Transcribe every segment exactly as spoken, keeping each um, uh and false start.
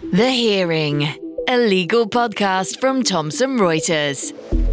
The Hearing, a legal podcast from Thomson Reuters.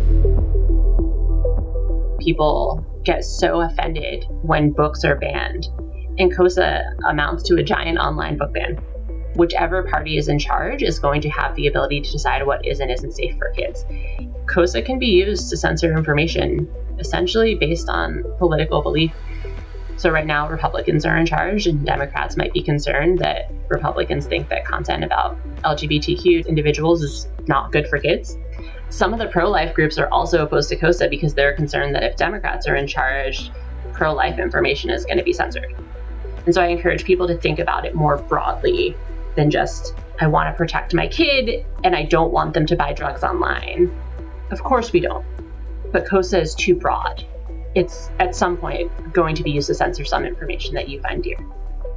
People get so offended when books are banned, and COSA amounts to a giant online book ban. Whichever party is in charge is going to have the ability to decide what is and isn't safe for kids. COSA can be used to censor information, essentially based on political belief. So right now, Republicans are in charge, and Democrats might be concerned that Republicans think that content about L G B T Q individuals is not good for kids. Some of the pro-life groups are also opposed to COSA because they're concerned that if Democrats are in charge, pro-life information is going to be censored. And so I encourage people to think about it more broadly than just, I want to protect my kid and I don't want them to buy drugs online. Of course we don't, but COSA is too broad. It's at some point going to be used to censor some information that you find dear.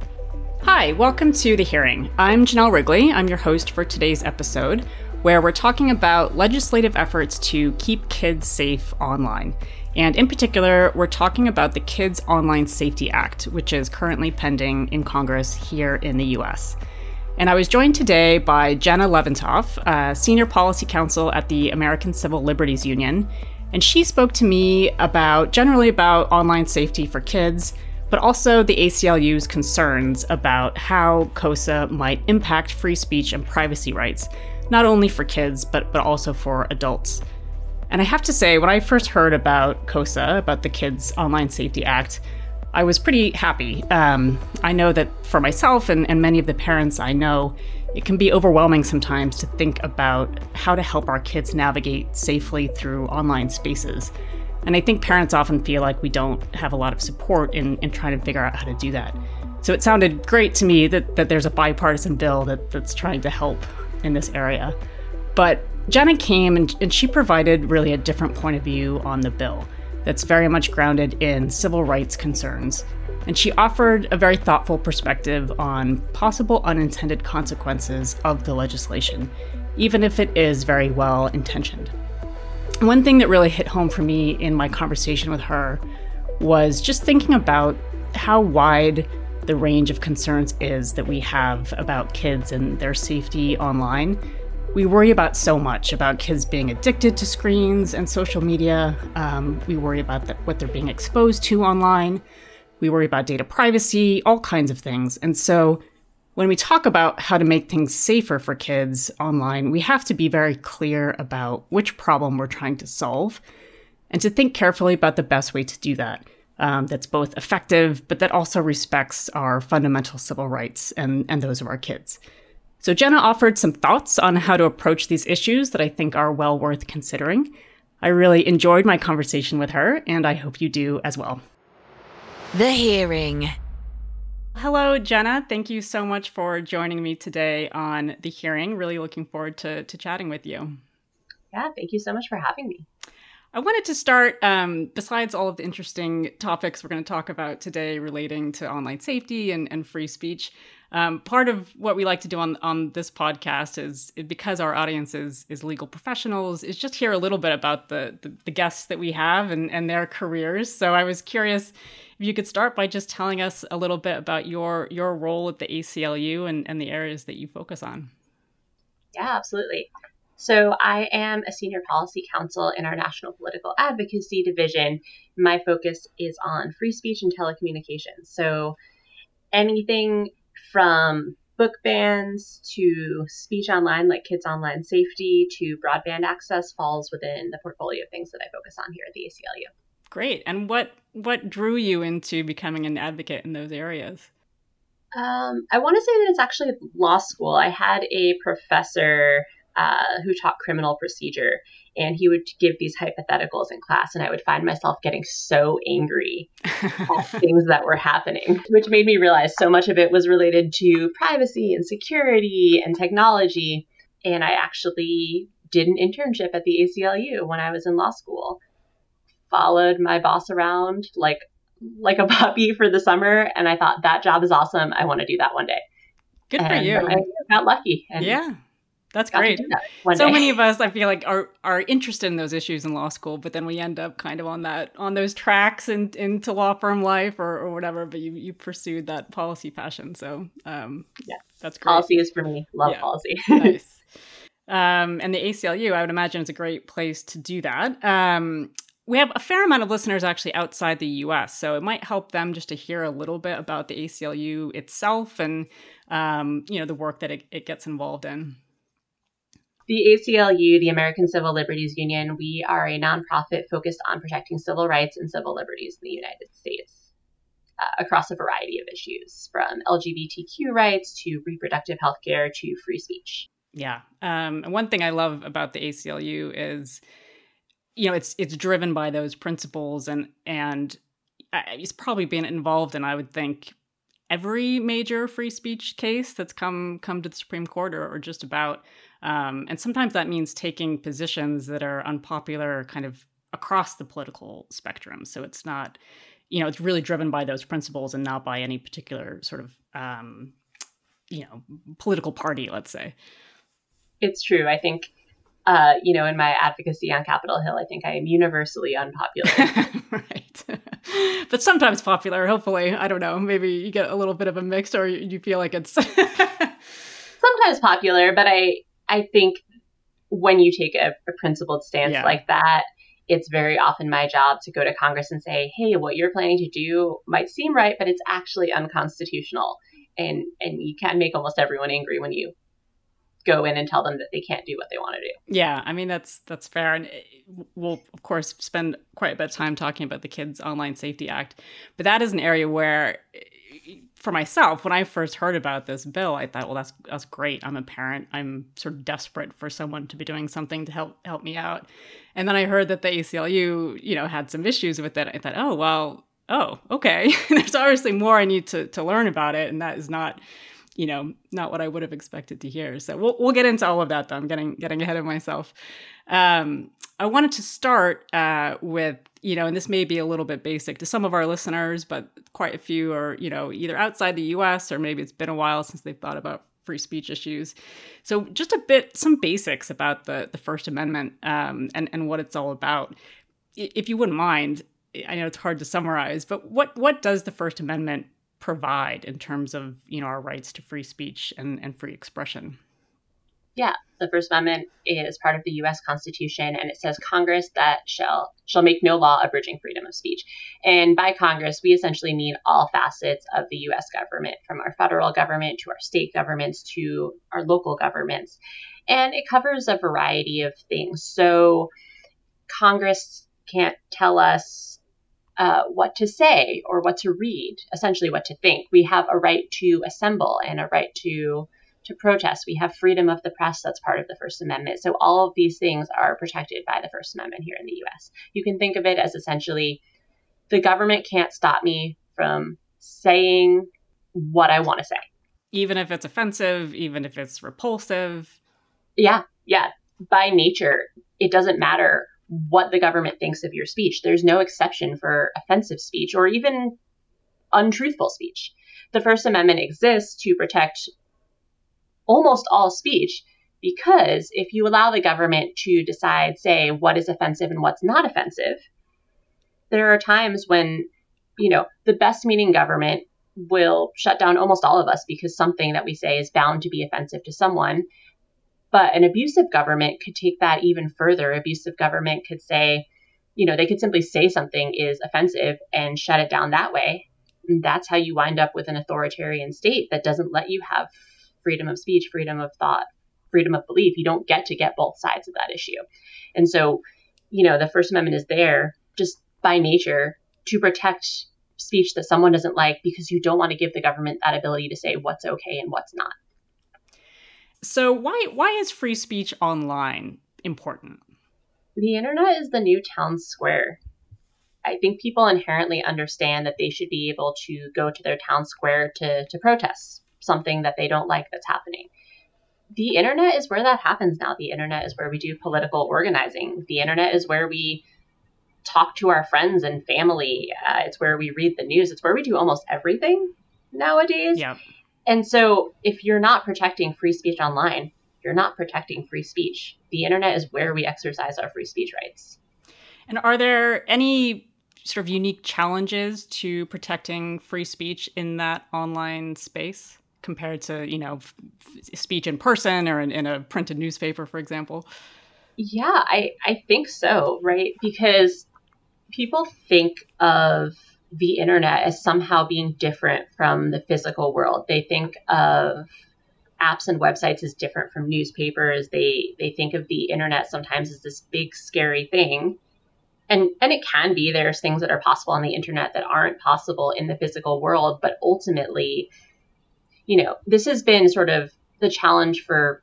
Hi, welcome to The Hearing. I'm Janelle Wrigley. I'm your host for today's episode, where we're talking about legislative efforts to keep kids safe online. And in particular, we're talking about the Kids Online Safety Act, which is currently pending in Congress here in the U S. And I was joined today by Jenna Leventoff, uh, Senior Policy Counsel at the American Civil Liberties Union. And she spoke to me about, generally about online safety for kids, but also the A C L U's concerns about how COSA might impact free speech and privacy rights, not only for kids, but, but also for adults. And I have to say, when I first heard about COSA, about the Kids Online Safety Act, I was pretty happy. Um, I know that for myself and, and many of the parents I know, it can be overwhelming sometimes to think about how to help our kids navigate safely through online spaces. And I think parents often feel like we don't have a lot of support in, in trying to figure out how to do that. So it sounded great to me that, that there's a bipartisan bill that, that's trying to help in this area. But Jenna came and, and she provided really a different point of view on the bill that's very much grounded in civil rights concerns. And she offered a very thoughtful perspective on possible unintended consequences of the legislation, even if it is very well intentioned. One thing that really hit home for me in my conversation with her was just thinking about how wide the range of concerns is that we have about kids and their safety online. We worry about so much, about kids being addicted to screens and social media. Um, we worry about the, what they're being exposed to online. We worry about data privacy, all kinds of things. And so when we talk about how to make things safer for kids online, we have to be very clear about which problem we're trying to solve and to think carefully about the best way to do that. Um, that's both effective, but that also respects our fundamental civil rights and, and those of our kids. So Jenna offered some thoughts on how to approach these issues that I think are well worth considering. I really enjoyed my conversation with her, and I hope you do as well. The Hearing. Hello, Jenna. Thank you so much for joining me today on The Hearing. Really looking forward to, to chatting with you. Yeah, thank you so much for having me. I wanted to start, um, besides all of the interesting topics we're going to talk about today relating to online safety and, and free speech, um, part of what we like to do on, on this podcast is, because our audience is, is legal professionals, is just hear a little bit about the, the, the guests that we have and, and their careers. So I was curious if you could start by just telling us a little bit about your, your role at the A C L U and, and the areas that you focus on. Yeah, absolutely. So I am a senior policy counsel in our National Political Advocacy Division. My focus is on free speech and telecommunications. So anything from book bans to speech online, like kids online safety, to broadband access falls within the portfolio of things that I focus on here at the A C L U. Great. And what, what drew you into becoming an advocate in those areas? Um, I want to say that it's actually law school. I had a professor Uh, who taught criminal procedure, and he would give these hypotheticals in class, and I would find myself getting so angry at things that were happening, which made me realize so much of it was related to privacy and security and technology. And I actually did an internship at the A C L U when I was in law school, followed my boss around like like a puppy for the summer, and I thought, that job is awesome. I want to do that one day. Good and for you. I got lucky. And yeah. That's great. That so day. many of us, I feel like, are are interested in those issues in law school, but then we end up kind of on that on those tracks in, into law firm life or, or whatever. But you you pursued that policy passion, so um, yes, That's great. Policy is for me. Love yeah. policy. Nice. Um, and the A C L U, I would imagine, is a great place to do that. Um, we have a fair amount of listeners actually outside the U S, so it might help them just to hear a little bit about the A C L U itself and, um, you know, the work that it, it gets involved in. The A C L U, the American Civil Liberties Union, we are a nonprofit focused on protecting civil rights and civil liberties in the United States uh, across a variety of issues, from L G B T Q rights to reproductive health care to free speech. Yeah. Um, and one thing I love about the A C L U is, you know, it's it's driven by those principles, and and it's probably been involved in, I would think, every major free speech case that's come come to the Supreme Court, or, or just about. Um, and sometimes that means taking positions that are unpopular kind of across the political spectrum. So it's not, you know, it's really driven by those principles and not by any particular sort of, um, you know, political party, let's say. It's true. I think, uh, you know, in my advocacy on Capitol Hill, I think I am universally unpopular. Right. But sometimes popular, hopefully. I don't know. Maybe you get a little bit of a mix, or you, you feel like it's... Sometimes popular, but I... I think when you take a, a principled stance yeah. like that, it's very often my job to go to Congress and say, hey, what you're planning to do might seem right, but it's actually unconstitutional. And and you can make almost everyone angry when you go in and tell them that they can't do what they want to do. Yeah, I mean, that's that's fair. And we'll, of course, spend quite a bit of time talking about the Kids Online Safety Act. But that is an area where, for myself, when I first heard about this bill, I thought, well, that's that's great. I'm a parent. I'm sort of desperate for someone to be doing something to help help me out. And then I heard that the A C L U, you know, had some issues with it. I thought, oh, well, oh, okay. There's obviously more I need to to learn about it. And that is not, you know, not what I would have expected to hear. So we'll we'll get into all of that, though. I'm getting getting ahead of myself. Um, I wanted to start uh, with, you know, and this may be a little bit basic to some of our listeners, but quite a few are, you know, either outside the U S or maybe it's been a while since they've thought about free speech issues. So just a bit, some basics about the, the First Amendment um, and, and what it's all about. If you wouldn't mind, I know it's hard to summarize, but what, what does the First Amendment provide in terms of, you know, our rights to free speech and, and free expression? Yeah, the First Amendment is part of the U S Constitution, and it says Congress that shall shall make no law abridging freedom of speech. And by Congress, we essentially mean all facets of the U S government, from our federal government to our state governments to our local governments. And it covers a variety of things. So Congress can't tell us uh, what to say or what to read, essentially what to think. We have a right to assemble and a right to to protest. We have freedom of the press that's part of the First Amendment. So all of these things are protected by the First Amendment here in the U S. You can think of it as essentially the government can't stop me from saying what I want to say. Even if it's offensive, even if it's repulsive. Yeah, yeah. By nature, it doesn't matter what the government thinks of your speech. There's no exception for offensive speech or even untruthful speech. The First Amendment exists to protect almost all speech, because if you allow the government to decide, say, what is offensive and what's not offensive, there are times when, you know, the best meaning government will shut down almost all of us because something that we say is bound to be offensive to someone. But an abusive government could take that even further. Abusive government could say, you know, they could simply say something is offensive and shut it down that way. And that's how you wind up with an authoritarian state that doesn't let you have freedom of speech, freedom of thought, freedom of belief. You don't get to get both sides of that issue. And so, you know, the First Amendment is there just by nature to protect speech that someone doesn't like, because you don't want to give the government that ability to say what's okay and what's not. So why why is free speech online important? The internet is the new town square. I think people inherently understand that they should be able to go to their town square to, to protest something that they don't like that's happening. The internet is where that happens now. The internet is where we do political organizing. The internet is where we talk to our friends and family. Uh, it's where we read the news. It's where we do almost everything nowadays. Yeah. And so if you're not protecting free speech online, you're not protecting free speech. The internet is where we exercise our free speech rights. And are there any sort of unique challenges to protecting free speech in that online space? compared to, you know, f- f- speech in person or in, in a printed newspaper, for example? Yeah, I, I think so, right? Because people think of the internet as somehow being different from the physical world. They think of apps and websites as different from newspapers. They they think of the internet sometimes as this big scary thing. And and it can be. There's things that are possible on the internet that aren't possible in the physical world, but ultimately, you know, this has been sort of the challenge for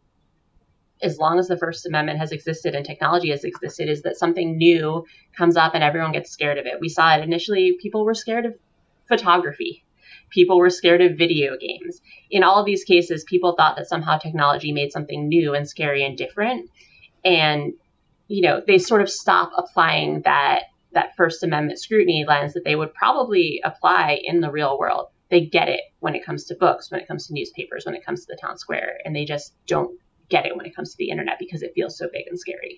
as long as the First Amendment has existed and technology has existed, is that something new comes up and everyone gets scared of it. We saw it initially, people were scared of photography. People were scared of video games. In all of these cases, people thought that somehow technology made something new and scary and different. And, you know, they sort of stop applying that, that First Amendment scrutiny lens that they would probably apply in the real world. They get it when it comes to books, when it comes to newspapers, when it comes to the town square, and they just don't get it when it comes to the internet because it feels so big and scary.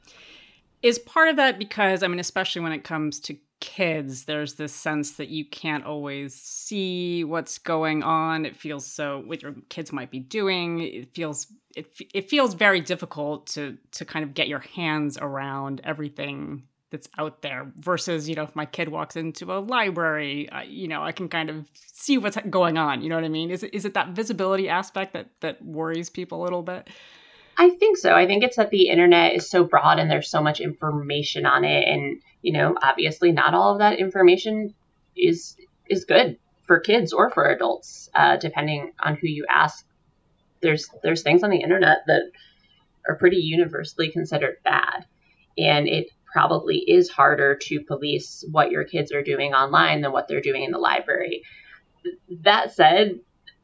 Is part of that because, I mean, especially when it comes to kids, there's this sense that you can't always see what's going on. It feels so, what your kids might be doing. It feels it it feels very difficult to to kind of get your hands around everything that's out there versus, you know, if my kid walks into a library, uh, you know, I can kind of see what's going on. You know what I mean? Is it, is it that visibility aspect that, that worries people a little bit? I think so. I think it's that the internet is so broad and there's so much information on it. And, you know, obviously not all of that information is, is good for kids or for adults, uh, depending on who you ask. There's, there's things on the internet that are pretty universally considered bad. And it probably is harder to police what your kids are doing online than what they're doing in the library. That said,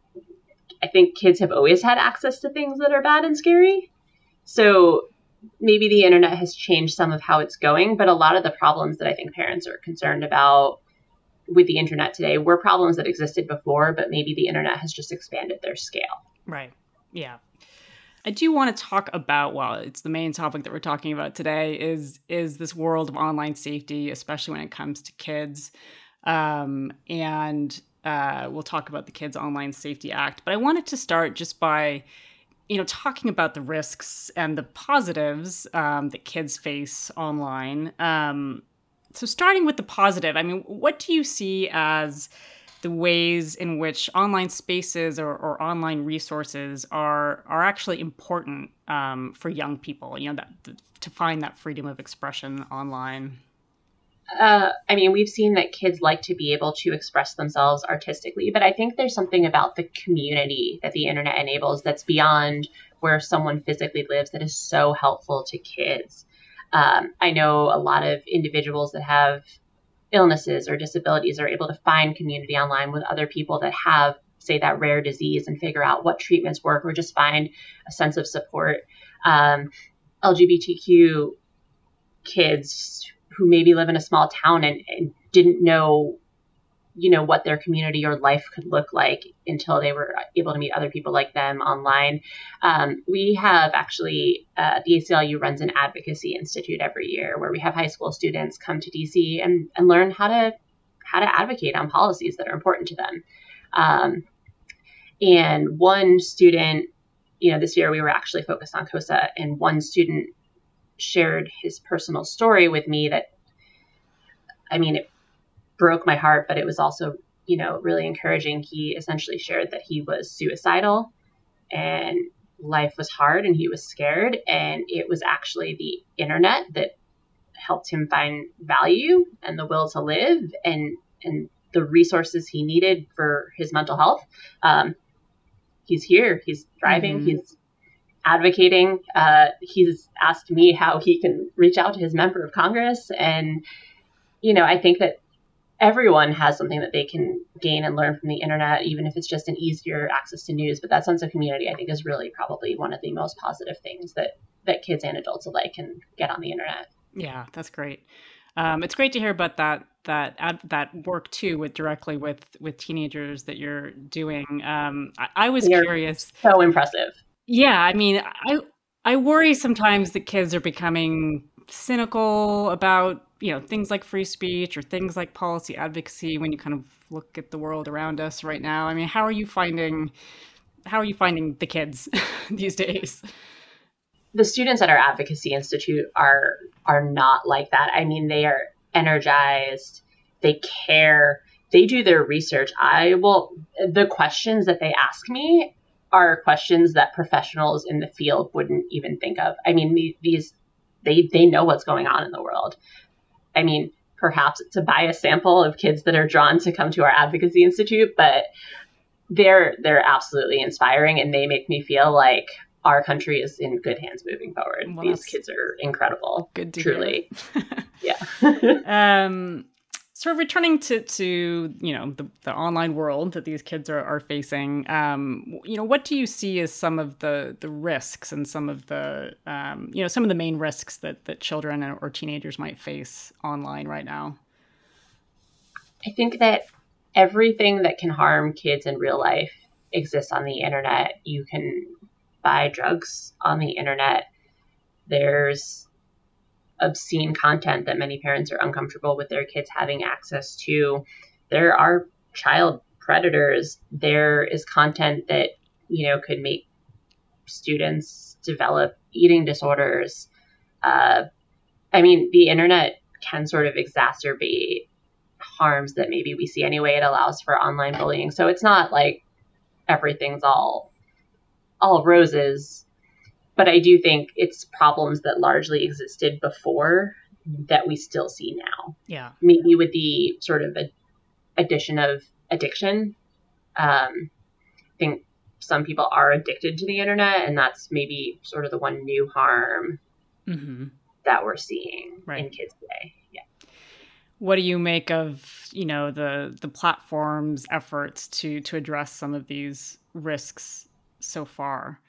I think kids have always had access to things that are bad and scary. So maybe the internet has changed some of how it's going, but a lot of the problems that I think parents are concerned about with the internet today were problems that existed before, but maybe the internet has just expanded their scale. Right. Yeah. I do want to talk about, well, it's the main topic that we're talking about today is is this world of online safety, especially when it comes to kids. Um, and uh, we'll talk about the Kids Online Safety Act. But I wanted to start just by, you know, talking about the risks and the positives um, that kids face online. Um, so starting with the positive, I mean, what do you see as the ways in which online spaces or, or online resources are are actually important um, for young people, you know, that to find that freedom of expression online? Uh, I mean, we've seen that kids like to be able to express themselves artistically, but I think there's something about the community that the internet enables that's beyond where someone physically lives that is so helpful to kids. Um, I know a lot of individuals that have illnesses or disabilities are able to find community online with other people that have, say, that rare disease and figure out what treatments work or just find a sense of support. Um, L G B T Q kids who maybe live in a small town and, and didn't know, you know, what their community or life could look like until they were able to meet other people like them online. Um, we have actually, uh, the A C L U runs an advocacy institute every year where we have high school students come to D C and, and learn how to, how to advocate on policies that are important to them. Um, and one student, you know, this year we were actually focused on COSA, and one student shared his personal story with me that, I mean, it broke my heart, but it was also, you know, really encouraging. He essentially shared that he was suicidal and life was hard and he was scared. And it was actually the internet that helped him find value and the will to live and, and the resources he needed for his mental health. Um, he's here, he's thriving, mm-hmm. he's advocating. Uh, he's asked me how he can reach out to his member of Congress. And, you know, I think that everyone has something that they can gain and learn from the internet, even if it's just an easier access to news. But that sense of community, I think, is really probably one of the most positive things that, that kids and adults alike can get on the internet. Yeah, that's great. Um, it's great to hear about that that ad, that work too with directly with with teenagers that you're doing. Um, I, I was They're curious. So impressive. Yeah, I mean, I I worry sometimes that kids are becoming cynical about, you know, things like free speech or things like policy advocacy when you kind of look at the world around us right now? I mean, how are you finding how are you finding the kids these days? The students at our advocacy institute are are not like that. I mean, they are energized, they care, they do their research. I will the questions that they ask me are questions that professionals in the field wouldn't even think of. I mean, these they they know what's going on in the world. I mean, perhaps it's a biased sample of kids that are drawn to come to our advocacy institute, but they're they're absolutely inspiring, and they make me feel like our country is in good hands moving forward. Well, these kids are incredible. Good to truly. Hear. Yeah. um, sort of returning to, to you know, the, the online world that these kids are, are facing, um, you know, what do you see as some of the, the risks and some of the, um, you know, some of the main risks that, that children or teenagers might face online right now? I think that everything that can harm kids in real life exists on the internet. You can buy drugs on the internet. There's obscene content that many parents are uncomfortable with their kids having access to. There are child predators. There is content that, you know, could make students develop eating disorders. Uh, I mean, the internet can sort of exacerbate harms that maybe we see anyway. It allows for online bullying. So it's not like everything's all all roses. But I do think it's problems that largely existed before that we still see now. Yeah. Maybe with the sort of a, addition of addiction. Um, I think some people are addicted to the internet, and that's maybe sort of the one new harm mm-hmm. that we're seeing right. in kids today. Yeah. What do you make of, you know, the the platform's efforts to to address some of these risks so far?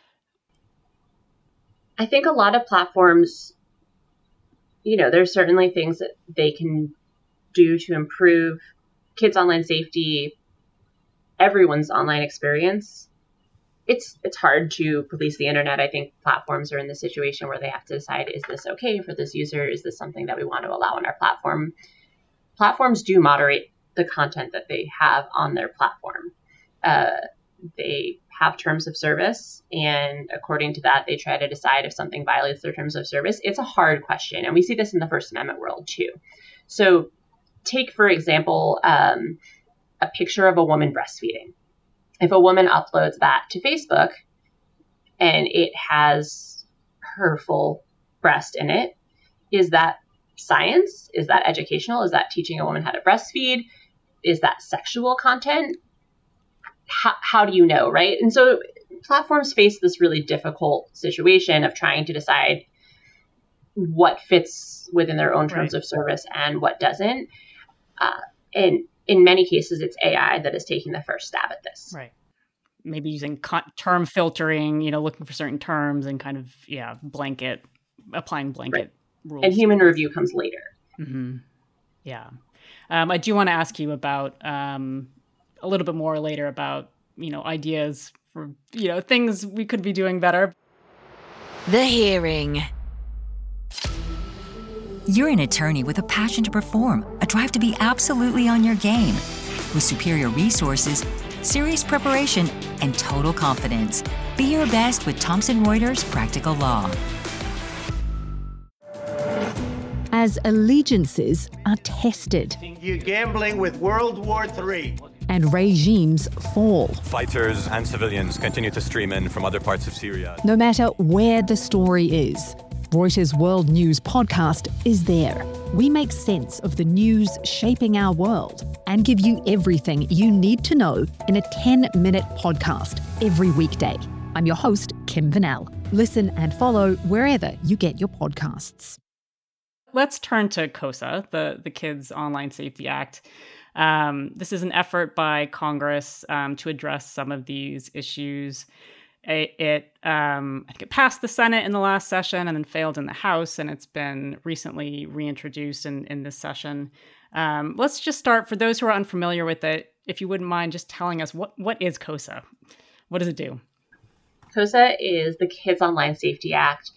I think a lot of platforms, you know, there's certainly things that they can do to improve kids' online safety, everyone's online experience. It's it's hard to police the internet. I think platforms are in the situation where they have to decide, is this okay for this user? Is this something that we want to allow on our platform? Platforms do moderate the content that they have on their platform. Uh, they have terms of service, and according to that, they try to decide if something violates their terms of service. It's a hard question, and we see this in the First Amendment world too. So take, for example, um, a picture of a woman breastfeeding. If a woman uploads that to Facebook and it has her full breast in it, is that science? Is that educational? Is that teaching a woman how to breastfeed? Is that sexual content? How, how do you know, right? And so platforms face this really difficult situation of trying to decide what fits within their own terms right. of service and what doesn't. Uh, and in many cases, it's A I that is taking the first stab at this. Right. Maybe using co- term filtering, you know, looking for certain terms and kind of, yeah, blanket, applying blanket right. rules. And human review comes later. Mm-hmm. Yeah. Um, I do want to ask you about um, a little bit more later about, you know, ideas for, you know, things we could be doing better. The Hearing. You're an attorney with a passion to perform, a drive to be absolutely on your game. With superior resources, serious preparation, and total confidence. Be your best with Thomson Reuters Practical Law. As allegiances are tested. You're gambling with World War Three. And regimes fall. Fighters and civilians continue to stream in from other parts of Syria. No matter where the story is, Reuters World News podcast is there. We make sense of the news shaping our world and give you everything you need to know in a ten-minute podcast every weekday. I'm your host, Kim Vanell. Listen and follow wherever you get your podcasts. Let's turn to KOSA, the, the Kids Online Safety Act. Um, this is an effort by Congress um, to address some of these issues. It, it um, I think it passed the Senate in the last session and then failed in the House, and it's been recently reintroduced in, in this session. Um, let's just start, for those who are unfamiliar with it, if you wouldn't mind just telling us, what what is KOSA? What does it do? KOSA is the Kids Online Safety Act.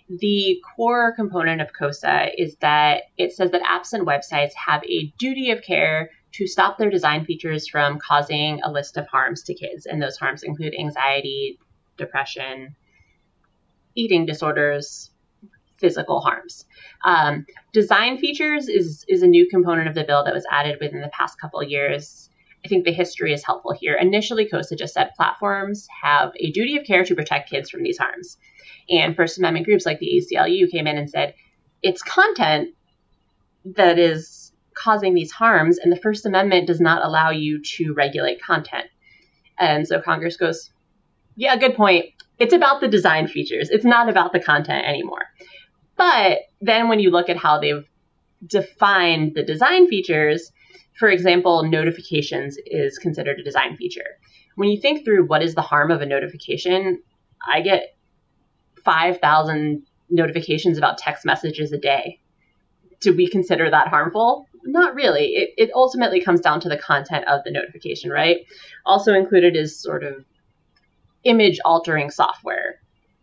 The core component of COSA is that it says that apps and websites have a duty of care to stop their design features from causing a list of harms to kids. And those harms include anxiety, depression, eating disorders, physical harms. Um, design features is, is a new component of the bill that was added within the past couple of years. I think the history is helpful here. Initially, COSA just said platforms have a duty of care to protect kids from these harms. And First Amendment groups like the A C L U came in and said, it's content that is causing these harms, and the First Amendment does not allow you to regulate content. And so Congress goes, yeah, good point. It's about the design features. It's not about the content anymore. But then when you look at how they've defined the design features, for example, notifications is considered a design feature. When you think through what is the harm of a notification, I get five thousand notifications about text messages a day. Do we consider that harmful? Not really. It, it ultimately comes down to the content of the notification, right? Also included is sort of image altering software.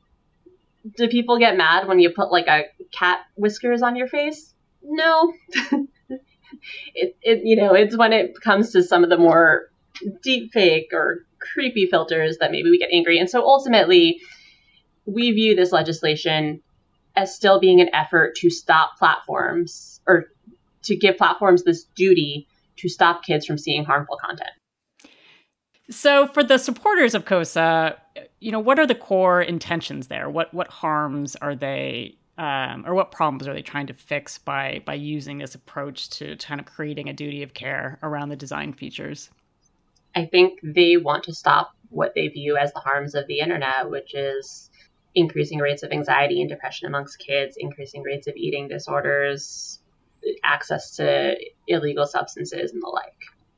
Do people get mad when you put like a cat whiskers on your face? No. it, it, you know, it's when it comes to some of the more deep fake or creepy filters that maybe we get angry. And so ultimately, we view this legislation as still being an effort to stop platforms or to give platforms this duty to stop kids from seeing harmful content. So for the supporters of COSA, you know, what are the core intentions there? What what harms are they, um, or what problems are they trying to fix by by using this approach to, to kind of creating a duty of care around the design features? I think they want to stop what they view as the harms of the internet, which is increasing rates of anxiety and depression amongst kids, increasing rates of eating disorders, access to illegal substances, and the like.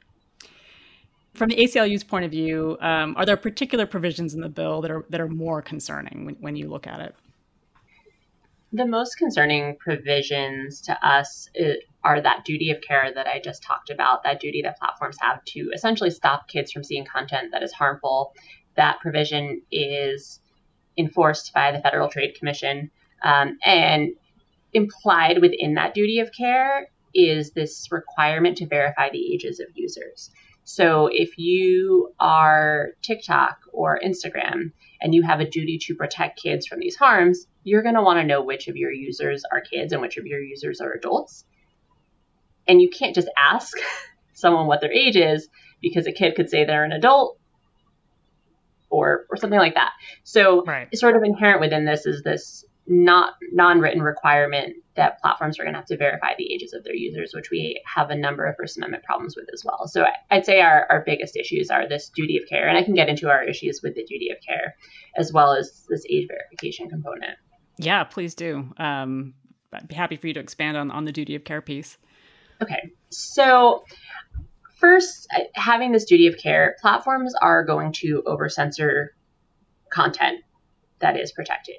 From the A C L U's point of view, um, are there particular provisions in the bill that are that are more concerning when, when you look at it? The most concerning provisions to us are that duty of care that I just talked about, that duty that platforms have to essentially stop kids from seeing content that is harmful. That provision is enforced by the Federal Trade Commission. Um, and implied within that duty of care is this requirement to verify the ages of users. So if you are TikTok or Instagram and you have a duty to protect kids from these harms, you're going to want to know which of your users are kids and which of your users are adults. And you can't just ask someone what their age is, because a kid could say they're an adult or or something like that. So right. Sort of inherent within this is this not non-written requirement that platforms are going to have to verify the ages of their users, which we have a number of First Amendment problems with as well. So I'd say our, our biggest issues are this duty of care, and I can get into our issues with the duty of care as well as this age verification component. Yeah, please do. Um, I'd be happy for you to expand on, on the duty of care piece. Okay, so first, having this duty of care, platforms are going to over-censor content that is protected.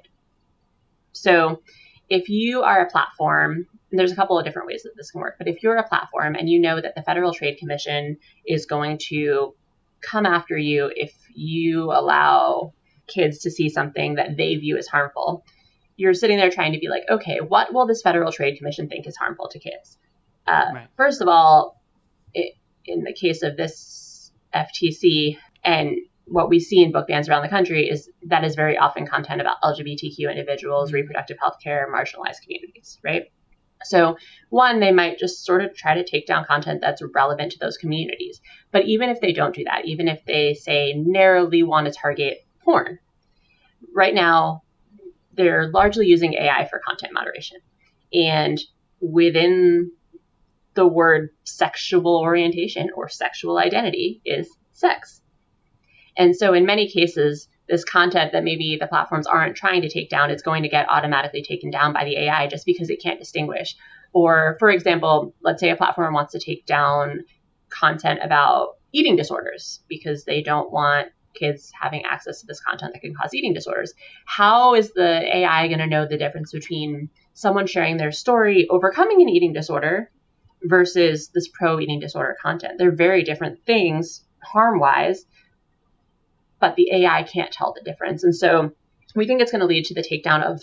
So if you are a platform, and there's a couple of different ways that this can work, but if you're a platform and you know that the Federal Trade Commission is going to come after you if you allow kids to see something that they view as harmful, you're sitting there trying to be like, okay, what will this Federal Trade Commission think is harmful to kids? Uh, right. First of all, it, in the case of this F T C and what we see in book bans around the country is that is very often content about L G B T Q individuals, reproductive health care, marginalized communities, right? So one, they might just sort of try to take down content that's relevant to those communities. But even if they don't do that, even if they say narrowly want to target porn, right now they're largely using A I for content moderation. And within the word sexual orientation or sexual identity is sex. And so in many cases, this content that maybe the platforms aren't trying to take down is going to get automatically taken down by the A I just because it can't distinguish. Or, for example, let's say a platform wants to take down content about eating disorders because they don't want kids having access to this content that can cause eating disorders. How is the A I going to know the difference between someone sharing their story overcoming an eating disorder versus this pro-eating disorder content? They're very different things harm-wise, but the A I can't tell the difference. And so we think it's going to lead to the takedown of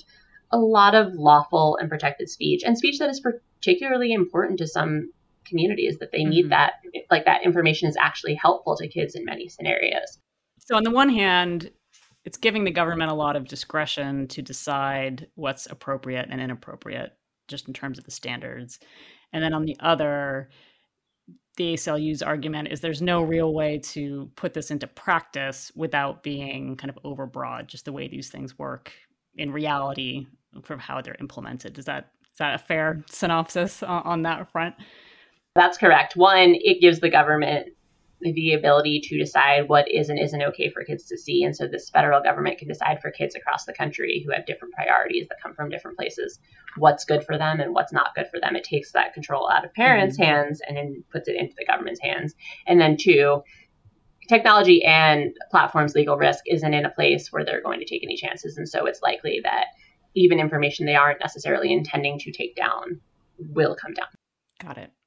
a lot of lawful and protected speech, and speech that is particularly important to some communities, that they need mm-hmm. that, like that information is actually helpful to kids in many scenarios. So on the one hand, it's giving the government a lot of discretion to decide what's appropriate and inappropriate, just in terms of the standards. And then on the other, the A C L U's argument is there's no real way to put this into practice without being kind of overbroad, just the way these things work in reality for how they're implemented. Is that is that a fair synopsis on, on that front? That's correct. One, it gives the government the ability to decide what is and isn't okay for kids to see. And so this federal government can decide for kids across the country who have different priorities that come from different places, what's good for them and what's not good for them. It takes that control out of parents' mm-hmm. hands and then puts it into the government's hands. And then two, technology and platforms' legal risk isn't in a place where they're going to take any chances. And so it's likely that even information they aren't necessarily intending to take down will come down. Got it.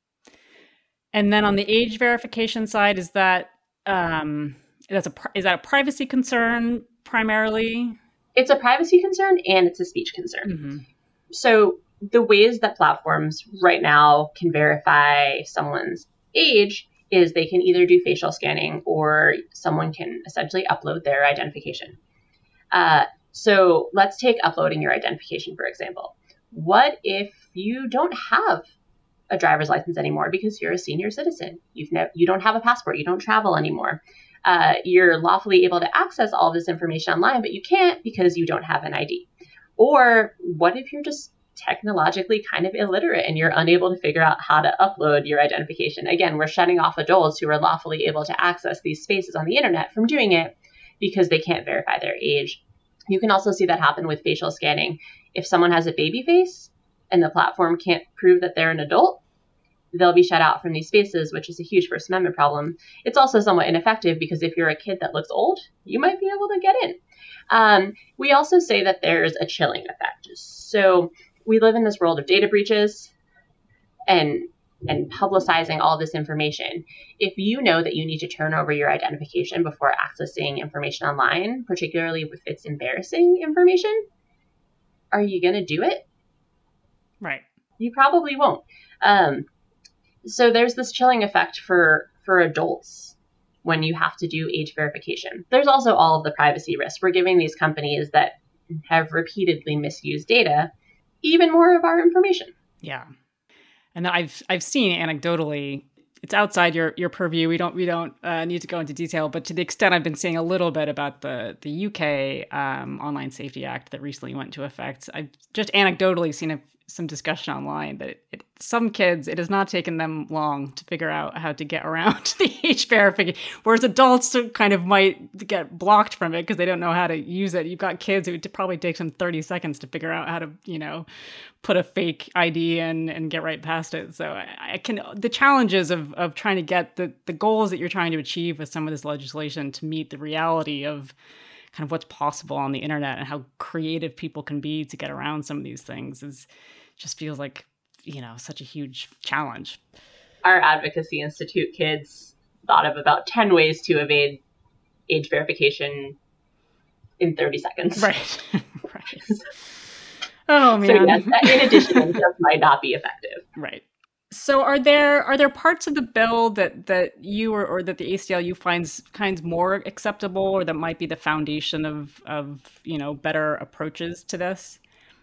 And then on the age verification side, is that um, that's a is that a privacy concern primarily? It's a privacy concern and it's a speech concern. Mm-hmm. So the ways that platforms right now can verify someone's age is they can either do facial scanning or someone can essentially upload their identification. Uh, so let's take uploading your identification, for example. What if you don't have a driver's license anymore because you're a senior citizen? You've ne- you don't have a passport. You don't travel anymore. Uh, you're lawfully able to access all this information online, but you can't because you don't have an I D. Or what if you're just technologically kind of illiterate and you're unable to figure out how to upload your identification? Again, we're shutting off adults who are lawfully able to access these spaces on the internet from doing it because they can't verify their age. You can also see that happen with facial scanning. If someone has a baby face and the platform can't prove that they're an adult, they'll be shut out from these spaces, which is a huge First Amendment problem. It's also somewhat ineffective because if you're a kid that looks old, you might be able to get in. Um, we also say that there's a chilling effect. So we live in this world of data breaches and and publicizing all this information. If you know that you need to turn over your identification before accessing information online, particularly if it's embarrassing information, are you going to do it? Right. You probably won't. Um, so there's this chilling effect for, for adults when you have to do age verification. There's also all of the privacy risks. We're giving these companies that have repeatedly misused data even more of our information. Yeah. And I've I've seen anecdotally, it's outside your, your purview. We don't we don't uh, need to go into detail, but to the extent I've been seeing a little bit about the the U K um, Online Safety Act that recently went into effect, I've just anecdotally seen a, some discussion online that it, it, some kids, it has not taken them long to figure out how to get around the age verification, whereas adults kind of might get blocked from it because they don't know how to use it. You've got kids who would probably take them thirty seconds to figure out how to, you know, put a fake I D in and get right past it. So I, I can, the challenges of of trying to get the, the goals that you're trying to achieve with some of this legislation to meet the reality of kind of what's possible on the internet and how creative people can be to get around some of these things is just feels like, you know, such a huge challenge. Our Advocacy Institute kids thought of about ten ways to evade age verification in thirty seconds. Right. Right. Oh, man. So yes, that in addition, it just might not be effective. Right. So are there are there parts of the bill that, that you or, or that the A C L U finds kinds more acceptable or that might be the foundation of, of, you know, better approaches to this?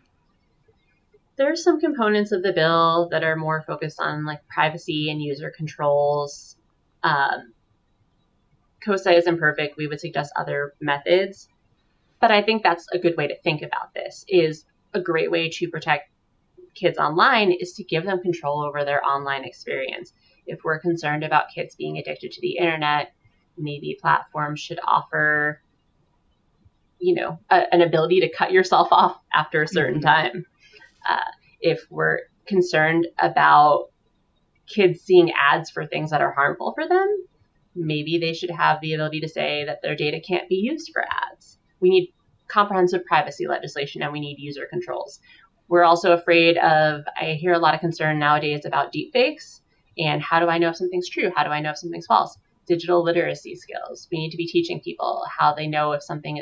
There's some components of the bill that are more focused on like privacy and user controls. Um, COSA is imperfect. We would suggest other methods. But I think that's a good way to think about this, is a great way to protect kids online is to give them control over their online experience. If we're concerned about kids being addicted to the internet, maybe platforms should offer, you know, a, an ability to cut yourself off after a certain mm-hmm. time. Uh, if we're concerned about kids seeing ads for things that are harmful for them, maybe they should have the ability to say that their data can't be used for ads. We need comprehensive privacy legislation and we need user controls. We're also afraid of, I hear a lot of concern nowadays about deepfakes and how do I know if something's true? How do I know if something's false? Digital literacy skills. We need to be teaching people how they know if something is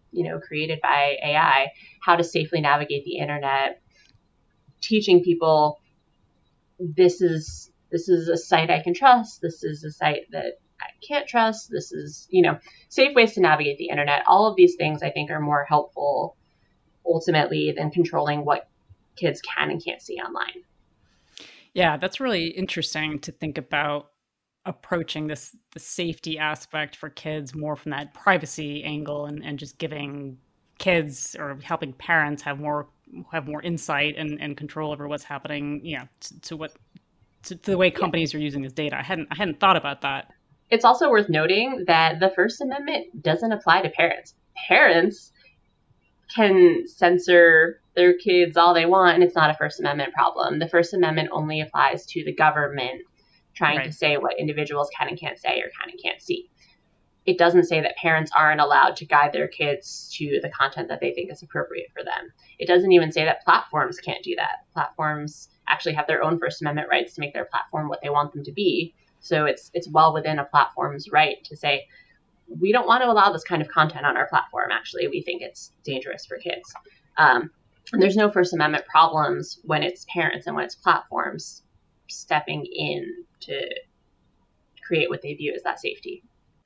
you know, created by A I, how to safely navigate the internet, teaching people this is this is a site I can trust, this is a site that I can't trust, this is, you know, safe ways to navigate the internet. All of these things I think are more helpful ultimately than controlling what kids can and can't see online. Yeah, that's really interesting to think about approaching this the safety aspect for kids more from that privacy angle and, and just giving kids or helping parents have more have more insight and, and control over what's happening, you know, to, to what to, to the way companies yeah. are using this data. I hadn't I hadn't thought about that. It's also worth noting that the First Amendment doesn't apply to parents. Parents can censor their kids all they want, and it's not a First Amendment problem. The First Amendment only applies to the government trying right. to say what individuals can and can't say or can and can't see. It doesn't say that parents aren't allowed to guide their kids to the content that they think is appropriate for them. It doesn't even say that platforms can't do that. Platforms actually have their own First Amendment rights to make their platform what they want them to be. So it's it's well within a platform's right to say, we don't want to allow this kind of content on our platform. Actually, we think it's dangerous for kids. Um, and there's no First Amendment problems when it's parents and when it's platforms stepping in to create what they view as that safety.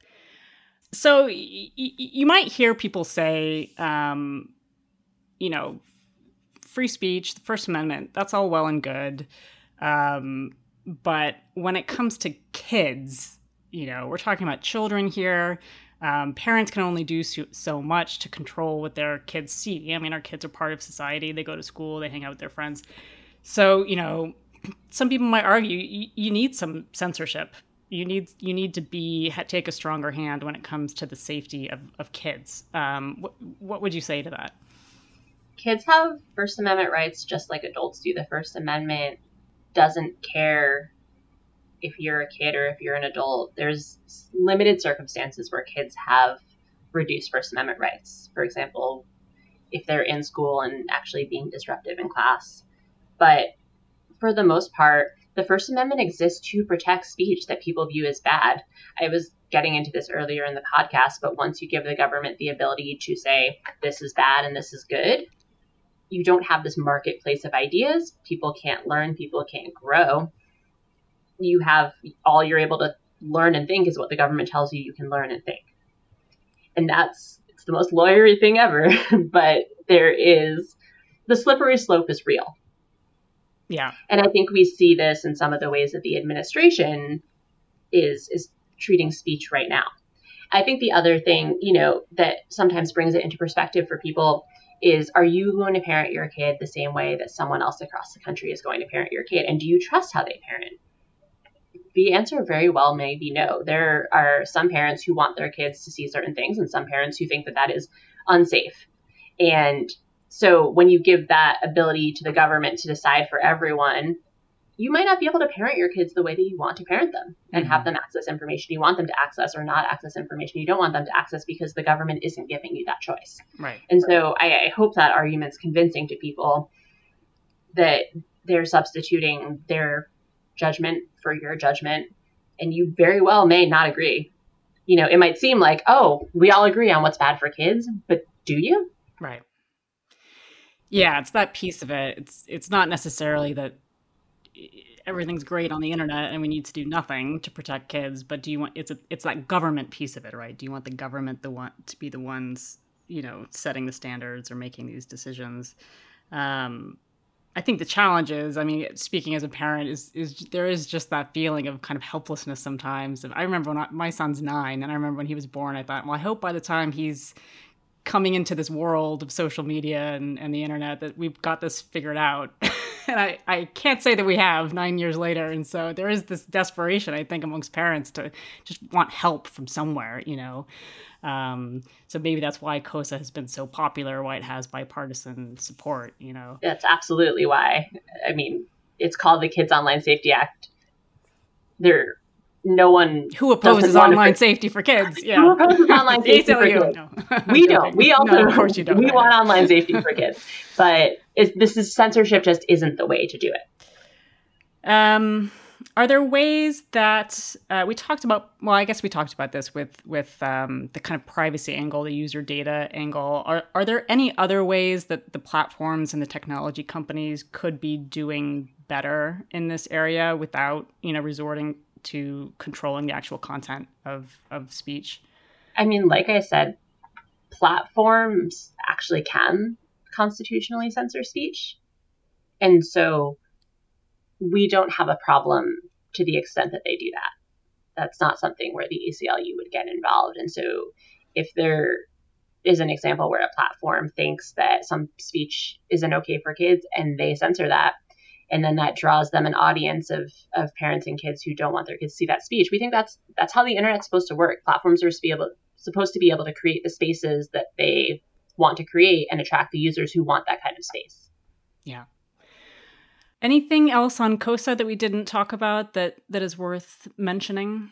So y- y- you might hear people say, um, you know, free speech, the First Amendment, that's all well and good. Um, but when it comes to kids, you know, we're talking about children here. Um, parents can only do so, so much to control what their kids see. I mean, our kids are part of society. They go to school, they hang out with their friends. So, you know, some people might argue you, you need some censorship. You need you need to be take a stronger hand when it comes to the safety of, of kids. Um, what, what would you say to that? Kids have First Amendment rights just like adults do. The First Amendment doesn't care if you're a kid or if you're an adult. There's limited circumstances where kids have reduced First Amendment rights. For example, if they're in school and actually being disruptive in class. But for the most part, the First Amendment exists to protect speech that people view as bad. I was getting into this earlier in the podcast, but once you give the government the ability to say, this is bad and this is good, you don't have this marketplace of ideas. People can't learn, people can't grow. You have, all you're able to learn and think is what the government tells you you can learn and think. And that's, it's the most lawyery thing ever, but there is, the slippery slope is real. Yeah. And I think we see this in some of the ways that the administration is is treating speech right now. I think the other thing, you know, that sometimes brings it into perspective for people is, are you going to parent your kid the same way that someone else across the country is going to parent your kid? And do you trust how they parent? The answer very well may be no. There are some parents who want their kids to see certain things and some parents who think that that is unsafe. And so when you give that ability to the government to decide for everyone, you might not be able to parent your kids the way that you want to parent them and mm-hmm. have them access information you want them to access or not access information you don't want them to access because the government isn't giving you that choice. Right. And so I, I hope that argument's convincing to people that they're substituting their judgment for your judgment, and you very well may not agree. You know, it might seem like, oh, we all agree on what's bad for kids, but do you? Right. Yeah, it's that piece of it. It's it's not necessarily that everything's great on the internet and we need to do nothing to protect kids, but do you want it's a, it's that government piece of it, right? Do you want the government the one to be the ones, you know, setting the standards or making these decisions? Um, I think the challenge is, I mean, speaking as a parent, is is there is just that feeling of kind of helplessness sometimes. And I remember when I, my son's nine, and I remember when he was born, I thought, well, I hope by the time he's coming into this world of social media and, and the internet that we've got this figured out. And I, I can't say that we have nine years later. And so there is this desperation, I think, amongst parents to just want help from somewhere, you know. Um, so maybe that's why COSA has been so popular, why it has bipartisan support, you know. That's absolutely why. I mean, it's called the Kids Online Safety Act. There No one who opposes online safety for kids. Yeah, who opposes online safety for kids? No. We don't. We also, no, of course you don't. We want online safety for kids, but it's, this is censorship. Just isn't the way to do it. Um, are there ways that uh, we talked about? Well, I guess we talked about this with with um, the kind of privacy angle, the user data angle. Are are there any other ways that the platforms and the technology companies could be doing better in this area without, you know, resorting to controlling the actual content of of speech? I mean, like I said, platforms actually can constitutionally censor speech, and so we don't have a problem to the extent that they do that. That's not something where the A C L U would get involved. And so if there is an example where a platform thinks that some speech isn't okay for kids and they censor that, and then that draws them an audience of, of parents and kids who don't want their kids to see that speech, we think that's that's how the internet's supposed to work. Platforms are supposed to be able, supposed to be able to create the spaces that they want to create and attract the users who want that kind of space. Yeah. Anything else on COSA that we didn't talk about that, that is worth mentioning?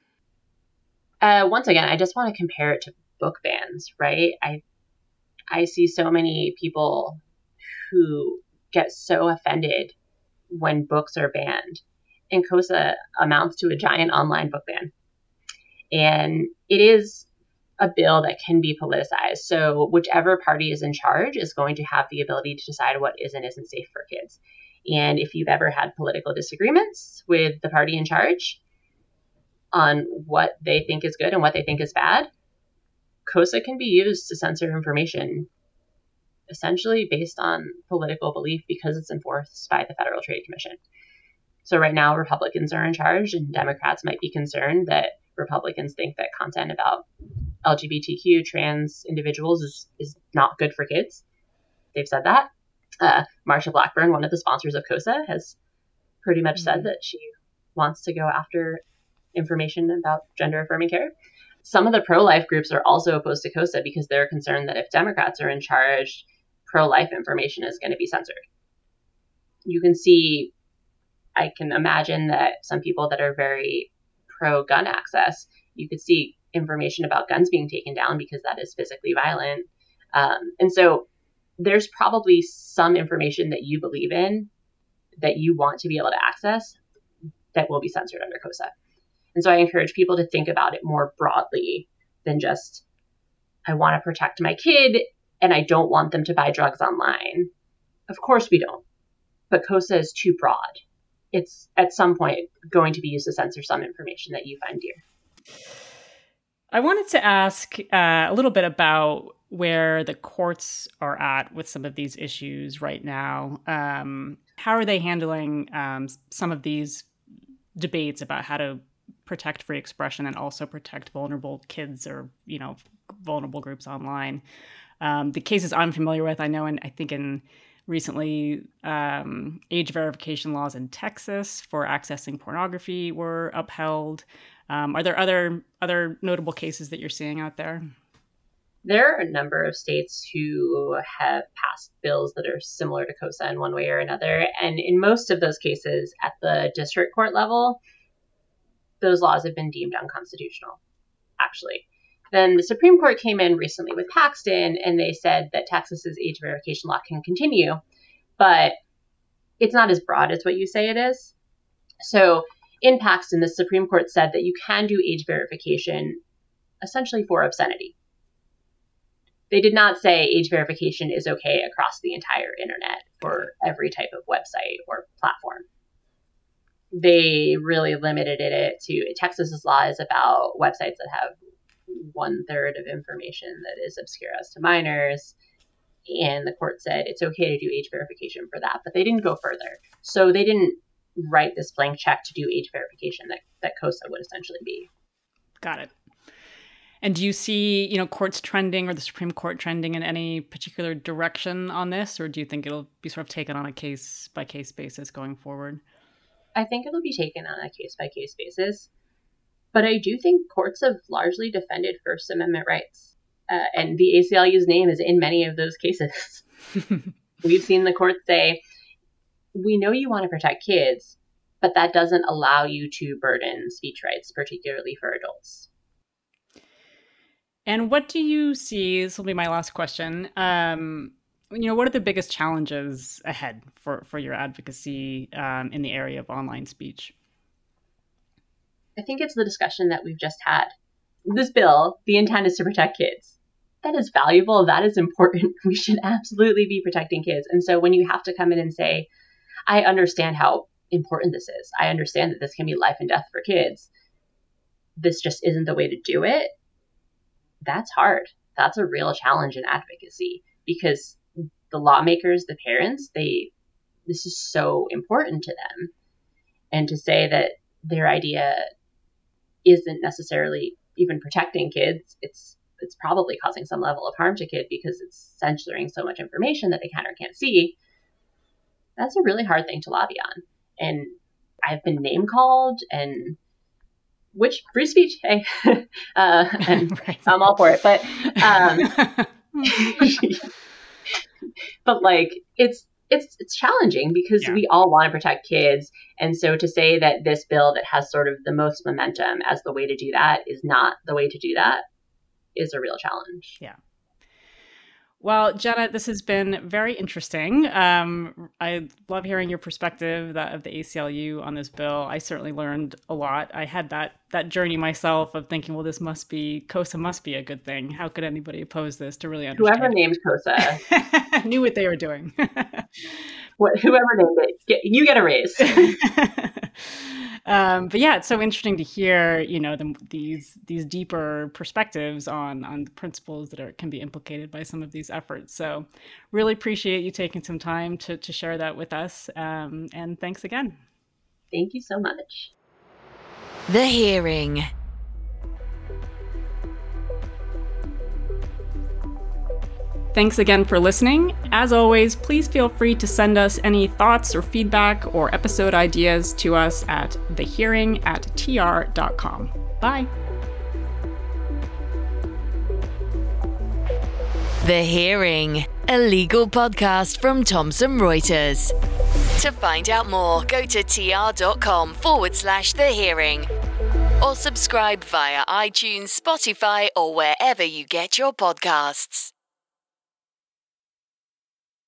Uh, once again, I just want to compare it to book bans, right? I I see so many people who get so offended when books are banned. And COSA amounts to a giant online book ban. And it is a bill that can be politicized. So whichever party is in charge is going to have the ability to decide what is and isn't safe for kids. And if you've ever had political disagreements with the party in charge on what they think is good and what they think is bad, COSA can be used to censor information essentially based on political belief because it's enforced by the Federal Trade Commission. So right now, Republicans are in charge, and Democrats might be concerned that Republicans think that content about L G B T Q, trans individuals is, is not good for kids. They've said that. Uh, Marsha Blackburn, one of the sponsors of COSA, has pretty much said that she wants to go after information about gender-affirming care. Some of the pro-life groups are also opposed to COSA because they're concerned that if Democrats are in charge, pro-life information is going to be censored. You can see, I can imagine that some people that are very pro-gun access, you could see information about guns being taken down because that is physically violent. Um, and so there's probably some information that you believe in that you want to be able to access that will be censored under COSA. And so I encourage people to think about it more broadly than just, I want to protect my kid and I don't want them to buy drugs online. Of course we don't. But COSA is too broad. It's at some point going to be used to censor some information that you find dear. I wanted to ask uh, a little bit about where the courts are at with some of these issues right now. Um, how are they handling um, some of these debates about how to protect free expression and also protect vulnerable kids or, you know, vulnerable groups online? Um, the cases I'm familiar with, I know, and I think in recently um, age verification laws in Texas for accessing pornography were upheld. Um, are there other other notable cases that you're seeing out there? There are a number of states who have passed bills that are similar to COSA in one way or another. And in most of those cases at the district court level, those laws have been deemed unconstitutional, actually. Then the Supreme Court came in recently with Paxton, and they said that Texas's age verification law can continue, but it's not as broad as what you say it is. So in Paxton, the Supreme Court said that you can do age verification essentially for obscenity. They did not say age verification is okay across the entire internet for every type of website or platform. They really limited it to, Texas's law is about websites that have one third of information that is obscure as to minors. And the court said it's okay to do age verification for that, but they didn't go further. So they didn't write this blank check to do age verification that, that COSA would essentially be. Got it. And do you see, you know, courts trending or the Supreme Court trending in any particular direction on this, or do you think it'll be sort of taken on a case by case basis going forward? I think it'll be taken on a case by case basis, but I do think courts have largely defended First Amendment rights, uh, and the A C L U's name is in many of those cases. We've seen the courts say, we know you want to protect kids, but that doesn't allow you to burden speech rights, particularly for adults. And what do you see, this will be my last question, um, you know, what are the biggest challenges ahead for, for your advocacy um, in the area of online speech? I think it's the discussion that we've just had. This bill, the intent is to protect kids. That is valuable. That is important. We should absolutely be protecting kids. And so when you have to come in and say, I understand how important this is. I understand that this can be life and death for kids. This just isn't the way to do it. That's hard. That's a real challenge in advocacy because the lawmakers, the parents, they, this is so important to them. And to say that their idea isn't necessarily even protecting kids, it's it's probably causing some level of harm to kids because it's censoring so much information that they can or can't see. That's a really hard thing to lobby on. And I've been name called, and which free speech, hey, uh, and right. I'm all for it. But, um, but like, it's, it's, it's challenging because yeah. we all want to protect kids. And so to say that this bill that has sort of the most momentum as the way to do that is not the way to do that is a real challenge. Yeah. Well, Jenna, this has been very interesting. Um, I love hearing your perspective that, of the A C L U on this bill. I certainly learned a lot. I had that that journey myself of thinking, well, this must be, COSA must be a good thing. How could anybody oppose this to really understand? Whoever named COSA knew what they were doing. what, whoever named it, get, you get a raise. Um, but yeah, it's so interesting to hear, you know, the, these these deeper perspectives on on the principles that are, can be implicated by some of these efforts. So really appreciate you taking some time to, to share that with us. Um, and thanks again. Thank you so much. The Hearing. Thanks again for listening. As always, please feel free to send us any thoughts or feedback or episode ideas to us at thehearing at t r dot com. Bye. The Hearing, a legal podcast from Thomson Reuters. To find out more, go to tr.com forward slash The Hearing or subscribe via iTunes, Spotify, or wherever you get your podcasts.